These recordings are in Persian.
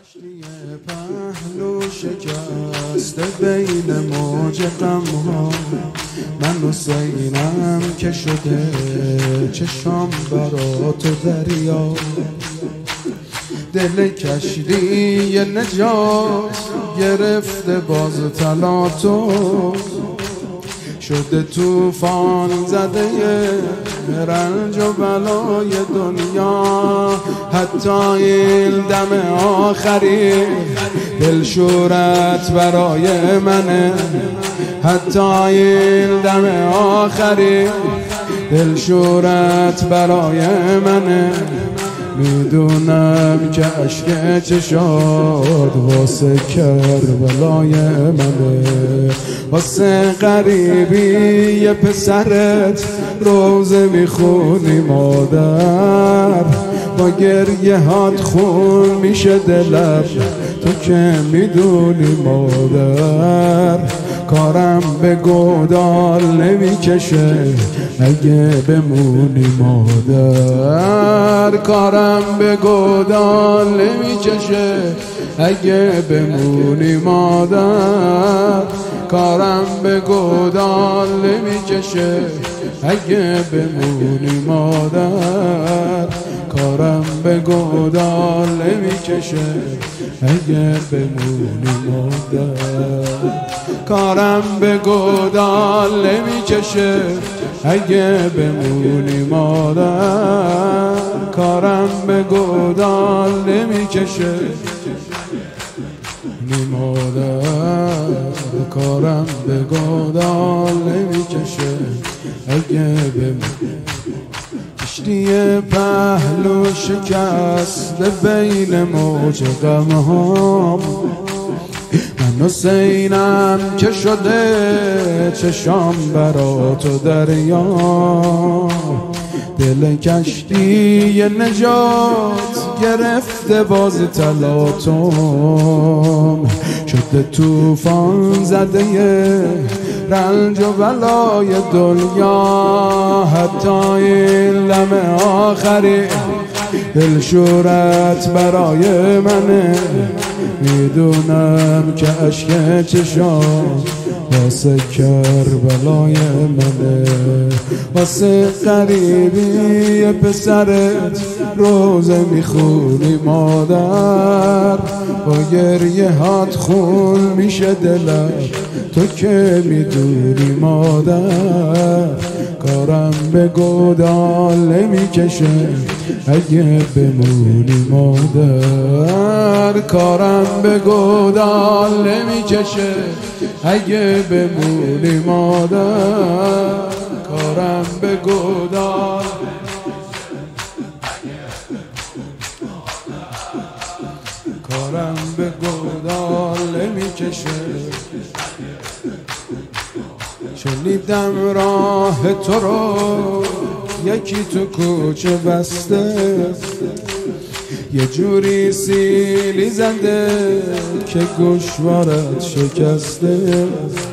کشتی پهلو شکسته بین موج غمها، من حسینم که شده چشام برا تو دریا. دل کشتی نجات گرفته باز تلاطم، شده طوفان زده رنج و بلای دنیا. حتی این دم آخری دلشورت برای منه، حتی این دم آخری دلشورت برای منه. میدونم که عشق چشاد واسه کربلای منه، واسه غریبی یه پسرت روزه میخونی مادر. با گریه هات خون میشه دلم تو که میدونی مادر. کارم به گودال نمیکشه اگه بمونی مادر. کارم به گودال نمیکشه اگه بمونی مادر. کارم به گودال نمیکشه اگه بمونی مادر. کارم به گودال نمیکشه اگه بمونی مادر. کارم به گودال نمیکشه اگه بمونی مادر. کارم به گودال نمیکشه مادر. کارم به گودال نمیکشه اگه بمونی. کشتی پهلو شکسته بین موج غمها، من حسینم که شده چشام برا تو دریا. دل کشتی نجات گرفته باز تلاطم، شده طوفان زده رنج و بلای دنیا. حتی این لمه آخری دلشورت برای منه. میدونم که عشق چشام واسه کربلای منه، واسه غریبی پسرت روزه میخونی مادر. با گریه هات خون میشه دلم تو که میدونی مادر. کارم به گودال نمیکشه اگه بمونی مادر. کارم به گودال نمیکشه اگه بمونی مادر. کارم به گودال کارم به گودال نمیکشه. شنیدم راه تو رو یکی تو کوچه بسته، یه جوری سیلی زده که گوشوارت شکسته.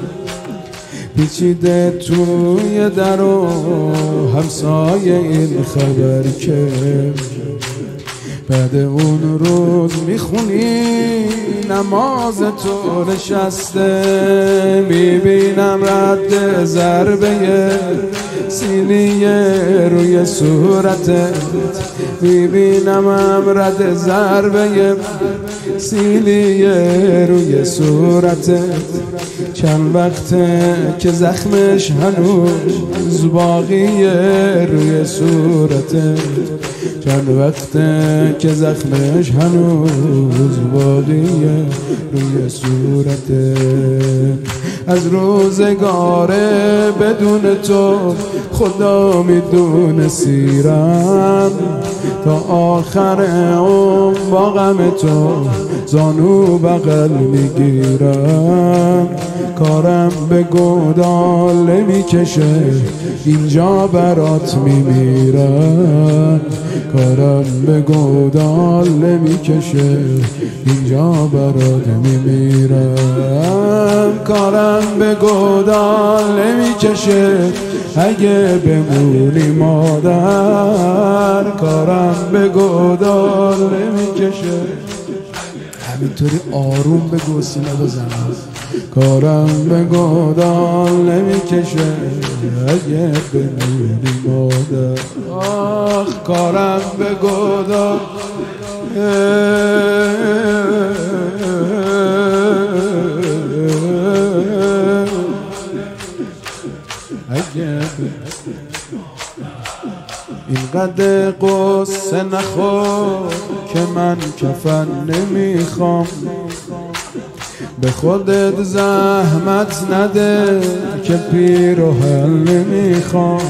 پیچیده توی در و همسایه این خبر که بعد اون روز میخونی نماز تو نشسته. میبینم رد ضربه سیلی روی صورتت، میبینم رد ضربه سیلی روی صورتت. چند وقته که زخمش هنوز باقیه روی صورتت. چند وقته که زخمش هنوز باقیه روی صورتت. از روزگاره بدون تو خدا میدونه سیرم، تا آخر عمر با غم تو زانو بغل میگیرم. کارم به گودال نمیکشه اینجا برات میمیرم. کارم به گودال نمیکشه اینجا برات میمیرم. کارم به گودال نمیکشه اگه بمونی مادر. کارم به گودال نمیکشه همینطوری آروم بگو سینه بزنم. کارم به گودال نمیکشه اگه بمیری مادر. آخ کارم به گودال اگه اینقدر قصه نخور که من کفن نمیخوام. به خودت زحمت نده که پیراهن نمیخوام.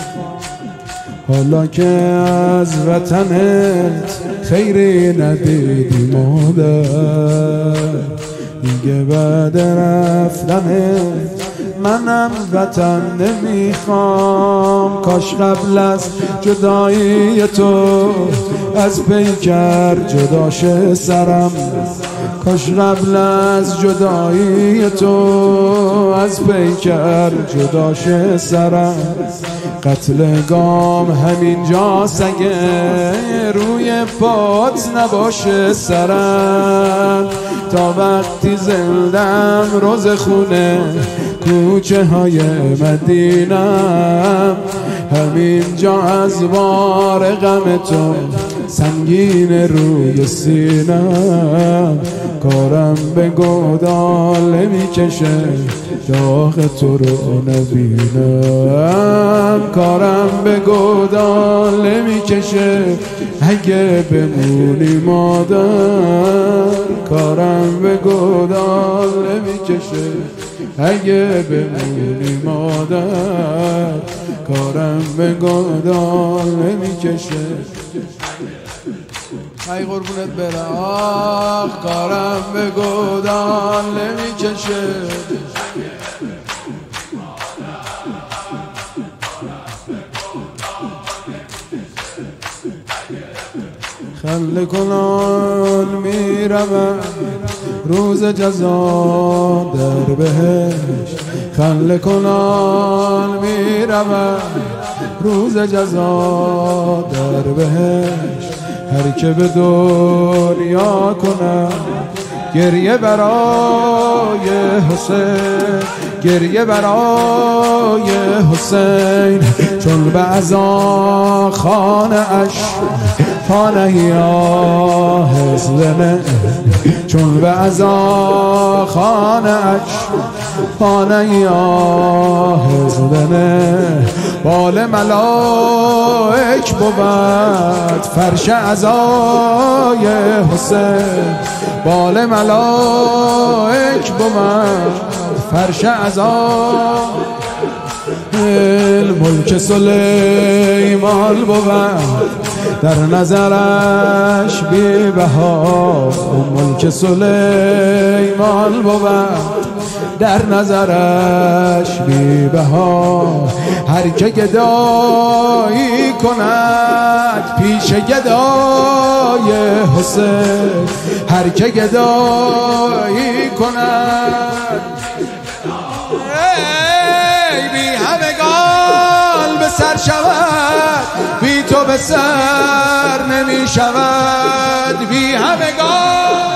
حالا که از وطنت خیری ندیدی مادر، دیگه بعد رفتنت منم وطن نمیخوام. کاش قبل از جدایی تو از پیکر جدا شه سرم. کاش قبل از جدایی تو از پیکر جدا شه سرم. قتل گام همینجا سگه روی پات نباشه سرم. تا وقتی زندم روز خونه کوچه های مدینم. همینجا از بار غم تو سنگین روی سینم. کارم به گودال نمیکشه داغ تو رو نبینم. کارم به گودال نمیکشه اگه بمونی مادر. کارم به گودال نمیکشه اگه بمونی مادر. کارم به گودال نمیکشه. ای قربونت برم. آخ کارم به گودال نمیکشه. خله کنان میروم روز جزا در بهشت. خله کنان میروم روز جزا در بهشت. هر که به دنیا کنم گریه برای حسین، گریه برای حسین. چون به عزا خانه اش خانه یا حزلنه. چون به عزا خانه اش خانه یا حزلنه. بال ملائک بود فرش عزای حسین. بال ملائک بود فرش عزا. ملک سلیمان بود در نظرش بی بها. ملک سلیمان بود در نظرش بی بها. هر که گدایی کند پیش گدای حسین. هر که گدایی کند بی همگان به سر شود، بی تو به سر نمی شود. بی همگان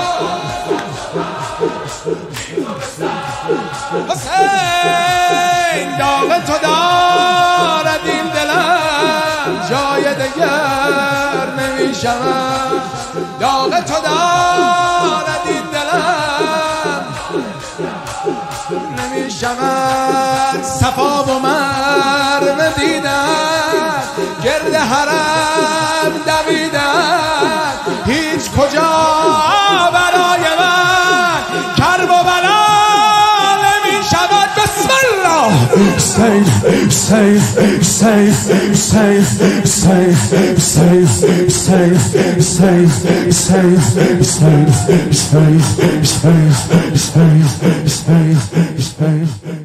حسین داغ تو دارد این دلم جای دگر نمی شود. داغ تو دارد این دلم نمی شود. صفا و مروه دیدن گرد حرم دویدن. هیچ کجا برای من کرب و بلا نمی شود. بسم الله. Save, save, save, save, save, save, save, save, save, save, save, save, save, save, save.